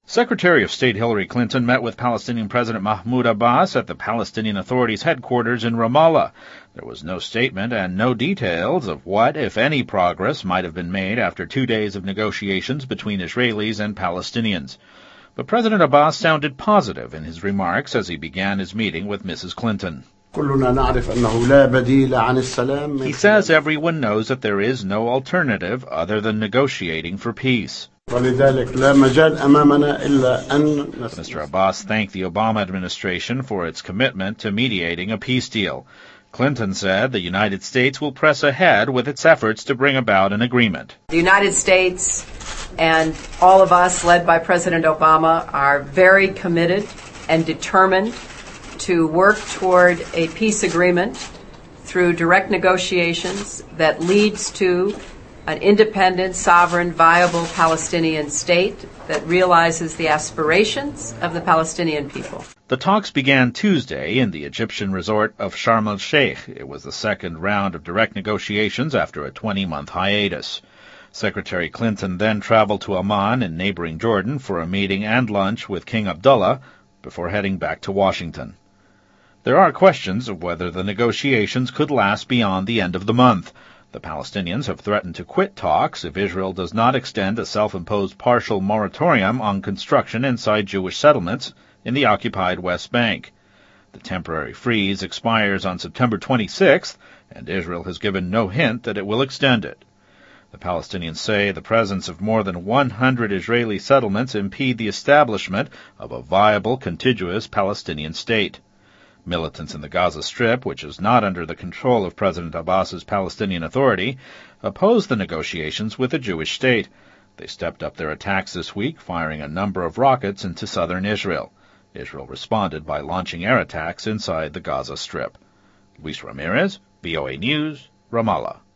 Secretary of State Hillary Clinton met with Palestinian President Mahmoud Abbas at the Palestinian Authority's headquarters in Ramallah. There was no statement and no details of what, if any, progress might have been made after 2 days of negotiations between Israelis and Palestinians. But President Abbas sounded positive in his remarks as he began his meeting with Mrs. Clinton. He says everyone knows that there is no alternative other than negotiating for peace. Mr. Abbas thanked the Obama administration for its commitment to mediating a peace deal. Clinton said the United States will press ahead with its efforts to bring about an agreement. The United States and all of us, led by President Obama, are very committed and determined to work toward a peace agreement through direct negotiations that leads to an independent, sovereign, viable Palestinian state that realizes the aspirations of the Palestinian people. The talks began Tuesday in the Egyptian resort of Sharm el-Sheikh. It was the second round of direct negotiations after a 20-month hiatus. Secretary Clinton then traveled to Amman in neighboring Jordan for a meeting and lunch with King Abdullah before heading back to Washington. There are questions of whether the negotiations could last beyond the end of the month. The Palestinians have threatened to quit talks if Israel does not extend a self-imposed partial moratorium on construction inside Jewish settlements in the occupied West Bank. The temporary freeze expires on September 26th, and Israel has given no hint that it will extend it. The Palestinians say the presence of more than 100 Israeli settlements impede the establishment of a viable, contiguous Palestinian state. Militants in the Gaza Strip, which is not under the control of President Abbas's Palestinian Authority, oppose the negotiations with a Jewish state. They stepped up their attacks this week, firing a number of rockets into southern Israel. Israel responded by launching air attacks inside the Gaza Strip. Luis Ramirez, VOA News, Ramallah.